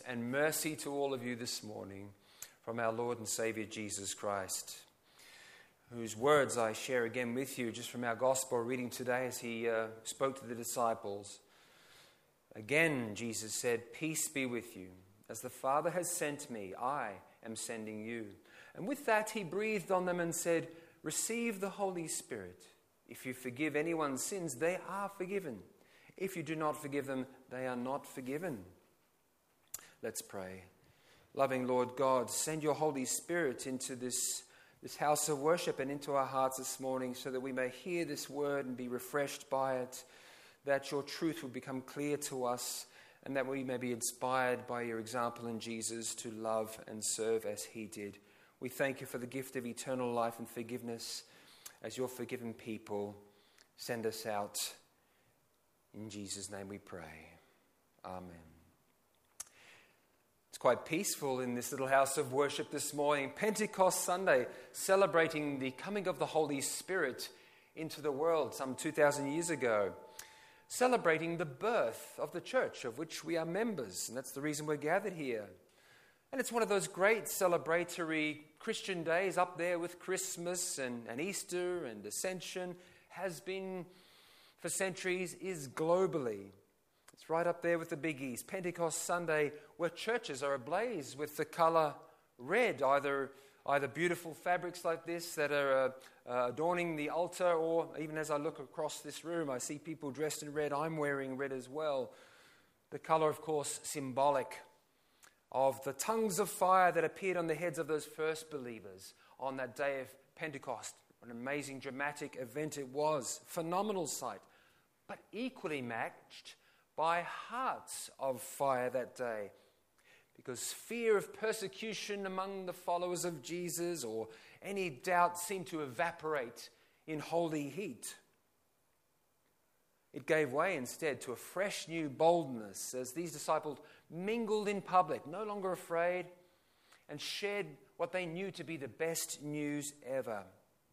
and mercy to all of you this morning from our Lord and Saviour Jesus Christ, whose words I share again with you just from our gospel reading today as he spoke to the disciples. Again, Jesus said, "Peace be with you. As the Father has sent me, I am sending you." And with that he breathed on them and said, "Receive the Holy Spirit. If you forgive anyone's sins, they are forgiven. If you do not forgive them, they are not forgiven." Let's pray. Loving Lord God, send your Holy Spirit into this house of worship and into our hearts this morning so that we may hear this word and be refreshed by it, that your truth will become clear to us, and that we may be inspired by your example in Jesus to love and serve as he did. We thank you for the gift of eternal life and forgiveness. As your forgiven people, send us out. In Jesus' name we pray. Amen. It's quite peaceful in this little house of worship this morning. Pentecost Sunday, celebrating the coming of the Holy Spirit into the world some 2,000 years ago. Celebrating the birth of the church of which we are members. And that's the reason we're gathered here. And it's one of those great celebratory Christian days up there with Christmas and Easter and Ascension. Has been for centuries, is globally. It's right up there with the biggies. Pentecost Sunday, where churches are ablaze with the colour red, either beautiful fabrics like this that are adorning the altar, or even as I look across this room, I see people dressed in red. I'm wearing red as well. The colour, of course, symbolic of the tongues of fire that appeared on the heads of those first believers on that day of Pentecost. An amazing, dramatic event it was. Phenomenal sight. But equally matched by hearts of fire that day, because fear of persecution among the followers of Jesus or any doubt seemed to evaporate in holy heat. It gave way instead to a fresh new boldness as these disciples mingled in public, no longer afraid, and shared what they knew to be the best news ever.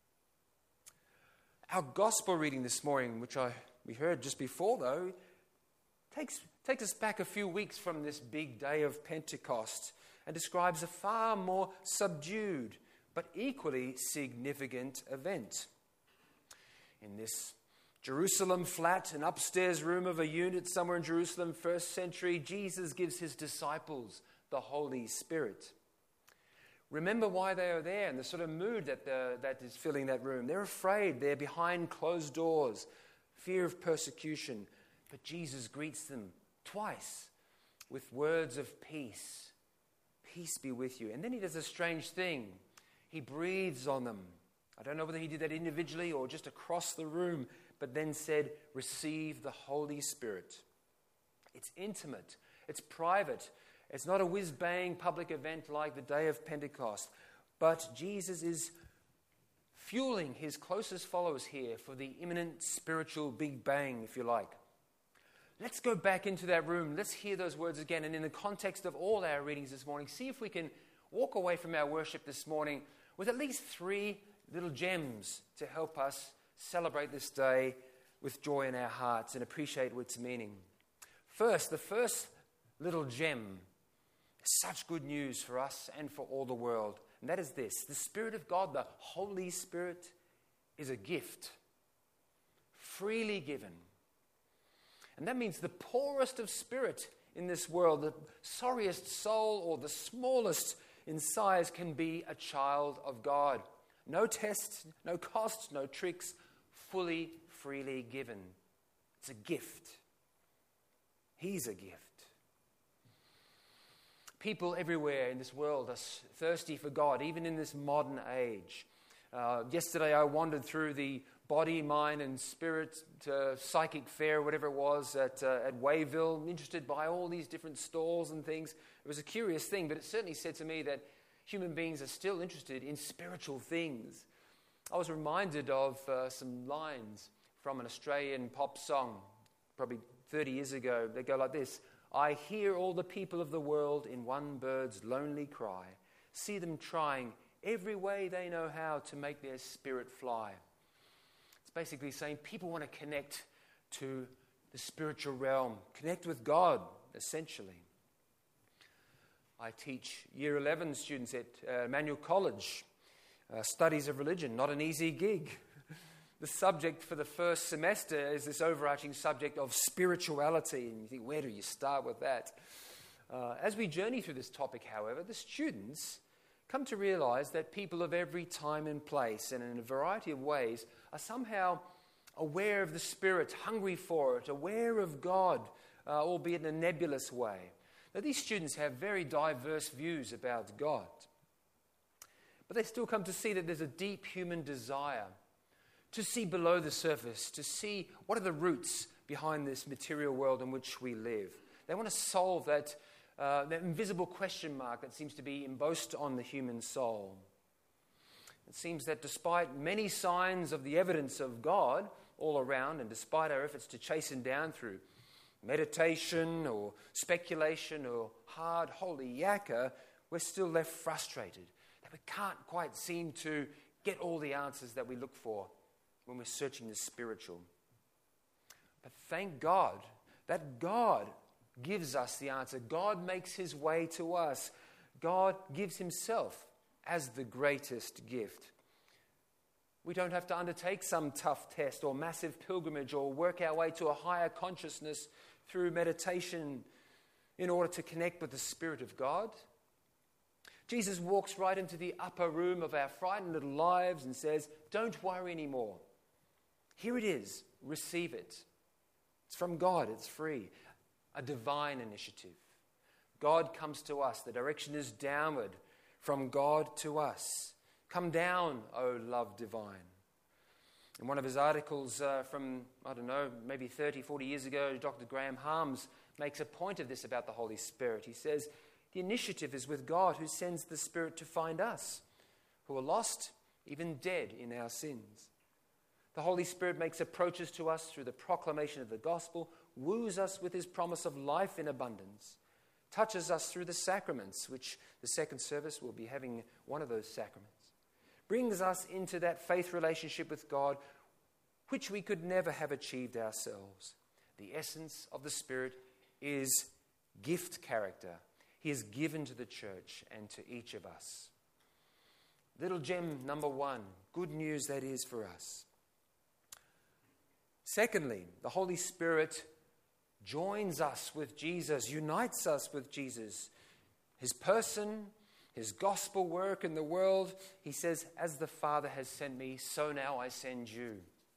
Our gospel reading this morning, which we heard just before though, takes us back a few weeks from this big day of Pentecost and describes a far more subdued but equally significant event. In this Jerusalem flat, an upstairs room of a unit somewhere in Jerusalem, first century, Jesus gives his disciples the Holy Spirit. Remember why they are there and the sort of mood that is filling that room. They're afraid. They're behind closed doors. Fear of persecution. But Jesus greets them twice with words of peace. Peace be with you. And then he does a strange thing. He breathes on them. I don't know whether he did that individually or just across the room, but then said, "Receive the Holy Spirit." It's intimate. It's private. It's not a whiz-bang public event like the day of Pentecost. But Jesus is fueling his closest followers here for the imminent spiritual big bang, if you like. Let's go back into that room. Let's hear those words again. And in the context of all our readings this morning, see if we can walk away from our worship this morning with at least 3 little gems to help us celebrate this day with joy in our hearts and appreciate its meaning. First, the first little gem is such good news for us and for all the world. And that is this: the Spirit of God, the Holy Spirit, is a gift, freely given. And that means the poorest of spirit in this world, the sorriest soul or the smallest in size, can be a child of God. No tests, no costs, no tricks, fully, freely given. It's a gift. He's a gift. People everywhere in this world are thirsty for God, even in this modern age. Yesterday I wandered through the body, mind and spirit psychic fair, whatever it was, at Wayville, interested by all these different stalls and things. It was a curious thing, but it certainly said to me that human beings are still interested in spiritual things. I was reminded of some lines from an Australian pop song, probably 30 years ago. They go like this: "I hear all the people of the world in one bird's lonely cry, see them trying every way they know how to make their spirit fly." It's basically saying people want to connect to the spiritual realm, connect with God, essentially. I teach Year 11 students at Emmanuel College. Studies of religion, not an easy gig. The subject for the first semester is this overarching subject of spirituality. And you think, where do you start with that? As we journey through this topic, however, the students come to realize that people of every time and place and in a variety of ways are somehow aware of the Spirit, hungry for it, aware of God, albeit in a nebulous way. Now, these students have very diverse views about God, but they still come to see that there's a deep human desire to see below the surface, to see what are the roots behind this material world in which we live. They want to solve that invisible question mark that seems to be embossed on the human soul. It seems that despite many signs of the evidence of God all around, and despite our efforts to chase him down through meditation or speculation or hard holy yakka, we're still left frustrated that we can't quite seem to get all the answers that we look for when we're searching the spiritual. But thank God that God gives us the answer. God makes his way to us. God gives himself as the greatest gift. We don't have to undertake some tough test or massive pilgrimage or work our way to a higher consciousness through meditation in order to connect with the Spirit of God. Jesus walks right into the upper room of our frightened little lives and says, don't worry anymore. Here it is. Receive it. It's from God. It's free. A divine initiative. God comes to us. The direction is downward from God to us. Come down, O love divine. In one of his articles from, maybe 30, 40 years ago, Dr. Graham Harms makes a point of this about the Holy Spirit. He says, the initiative is with God who sends the Spirit to find us, who are lost, even dead in our sins. The Holy Spirit makes approaches to us through the proclamation of the gospel, woos us with his promise of life in abundance, touches us through the sacraments, which the second service will be having one of those sacraments, brings us into that faith relationship with God, which we could never have achieved ourselves. The essence of the Spirit is gift character. He is given to the church and to each of us. Little gem number 1, good news that is for us. Secondly, the Holy Spirit joins us with Jesus, unites us with Jesus. His person, his gospel work in the world, he says, as the Father has sent me, so now I send you.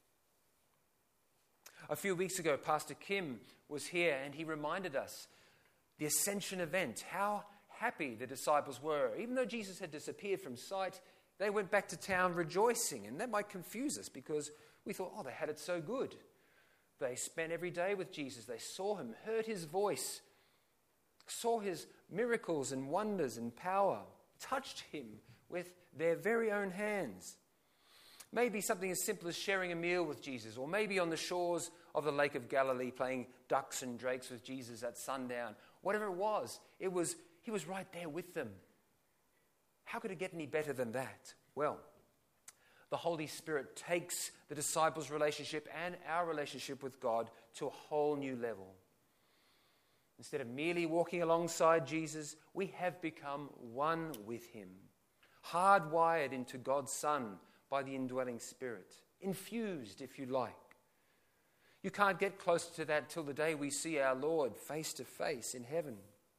A few weeks ago, Pastor Kim was here and he reminded us the ascension event, how happy the disciples were. Even though Jesus had disappeared from sight, they went back to town rejoicing. And that might confuse us because we thought, they had it so good. They spent every day with Jesus. They saw him, heard his voice, saw his miracles and wonders and power, touched him with their very own hands. Maybe something as simple as sharing a meal with Jesus, or maybe on the shores of the Lake of Galilee playing ducks and drakes with Jesus at sundown. Whatever it was, he was right there with them. How could it get any better than that? Well, the Holy Spirit takes the disciples' relationship and our relationship with God to a whole new level. Instead of merely walking alongside Jesus, we have become one with him, hardwired into God's Son by the indwelling Spirit, infused, if you like. You can't get closer to that till the day we see our Lord face to face in heaven.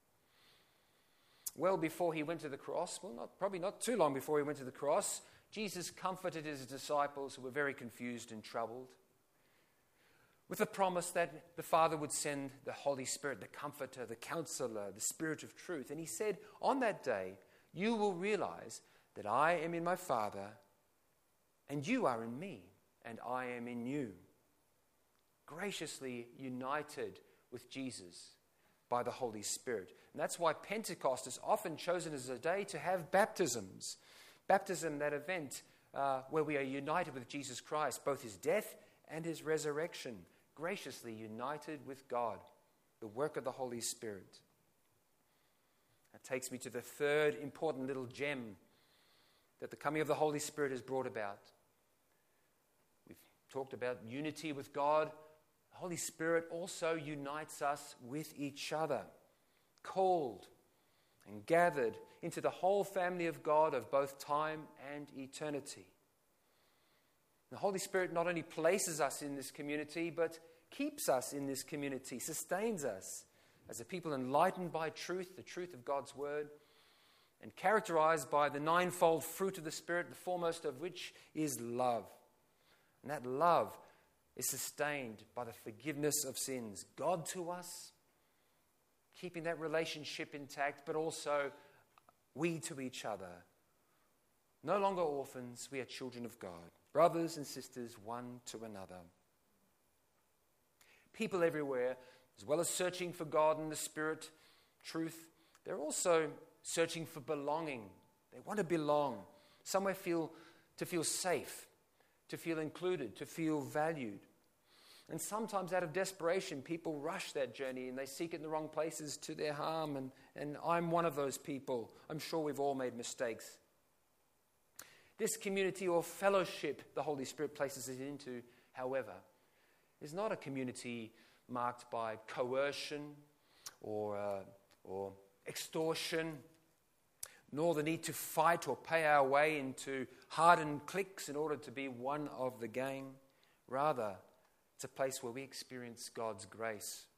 Well before he went to the cross, probably not too long before he went to the cross, Jesus comforted his disciples who were very confused and troubled with the promise that the Father would send the Holy Spirit, the Comforter, the Counselor, the Spirit of truth. And he said, on that day, you will realize that I am in my Father, and you are in me, and I am in you. Graciously united with Jesus by the Holy Spirit. And that's why Pentecost is often chosen as a day to have baptisms. Baptism, that event where we are united with Jesus Christ, both his death and his resurrection, graciously united with God, the work of the Holy Spirit. That takes me to the third important little gem that the coming of the Holy Spirit has brought about. We've talked about unity with God. The Holy Spirit also unites us with each other, called and gathered into the whole family of God of both time and eternity. The Holy Spirit not only places us in this community, but keeps us in this community, sustains us as a people enlightened by truth, the truth of God's word, and characterized by the ninefold fruit of the Spirit, the foremost of which is love. And that love is sustained by the forgiveness of sins. God to us, keeping that relationship intact, but also we to each other. No longer orphans, we are children of God, brothers and sisters one to another. People everywhere, as well as searching for God and the Spirit, truth, they're also searching for belonging. They want to belong, somewhere to feel safe, to feel included, to feel valued. And sometimes out of desperation, people rush that journey and they seek it in the wrong places to their harm. And I'm one of those people. I'm sure we've all made mistakes. This community or fellowship the Holy Spirit places us into, however, is not a community marked by coercion or extortion, nor the need to fight or pay our way into hardened cliques in order to be one of the gang. Rather, it's a place where we experience God's grace.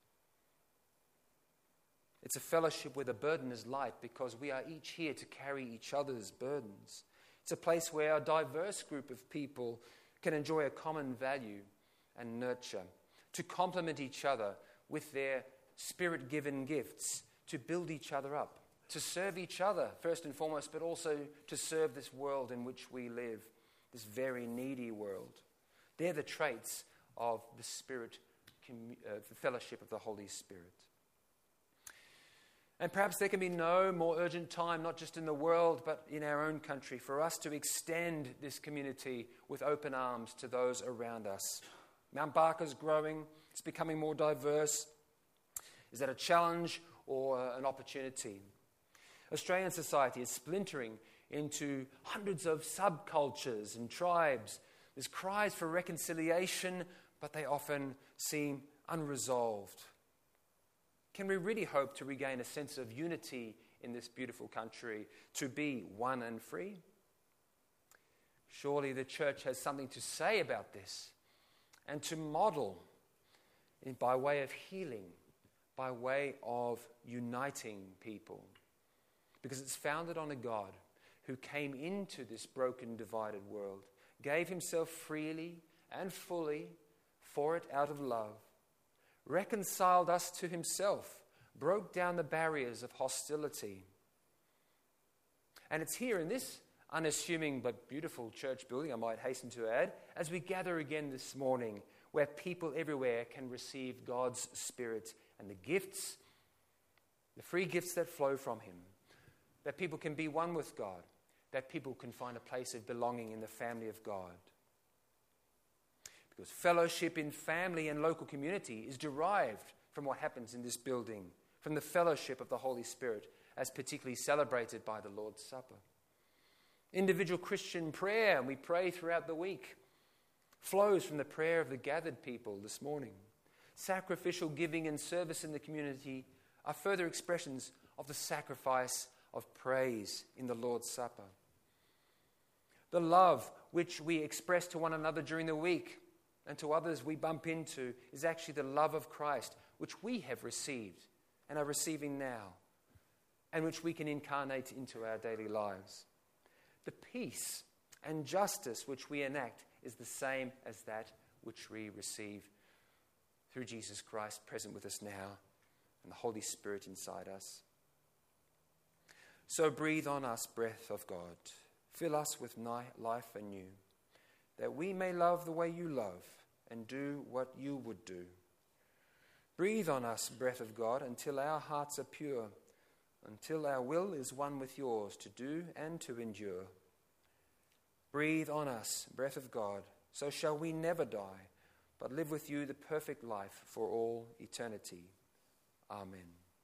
It's a fellowship where the burden is light because we are each here to carry each other's burdens. It's a place where a diverse group of people can enjoy a common value and nurture, to complement each other with their Spirit-given gifts, to build each other up, to serve each other first and foremost, but also to serve this world in which we live, this very needy world. They're the traits of the Spirit, the fellowship of the Holy Spirit. And perhaps there can be no more urgent time, not just in the world, but in our own country, for us to extend this community with open arms to those around us. Mount Barker's growing, it's becoming more diverse. Is that a challenge or an opportunity? Australian society is splintering into hundreds of subcultures and tribes. There's cries for reconciliation, but they often seem unresolved. Can we really hope to regain a sense of unity in this beautiful country, to be one and free? Surely the church has something to say about this and to model by way of healing, by way of uniting people. Because it's founded on a God who came into this broken, divided world, gave himself freely and fully for it out of love, reconciled us to himself, broke down the barriers of hostility. And it's here in this unassuming but beautiful church building, I might hasten to add, as we gather again this morning, where people everywhere can receive God's Spirit and the gifts, the free gifts that flow from him, that people can be one with God, that people can find a place of belonging in the family of God. Because fellowship in family and local community is derived from what happens in this building, from the fellowship of the Holy Spirit, as particularly celebrated by the Lord's Supper. Individual Christian prayer, and we pray throughout the week, flows from the prayer of the gathered people this morning. Sacrificial giving and service in the community are further expressions of the sacrifice of praise in the Lord's Supper. The love which we express to one another during the week and to others we bump into is actually the love of Christ, which we have received and are receiving now, and which we can incarnate into our daily lives. The peace and justice which we enact is the same as that which we receive through Jesus Christ present with us now and the Holy Spirit inside us. So breathe on us, breath of God. Fill us with life anew, that we may love the way you love and do what you would do. Breathe on us, breath of God, until our hearts are pure, until our will is one with yours to do and to endure. Breathe on us, breath of God, so shall we never die, but live with you the perfect life for all eternity. Amen.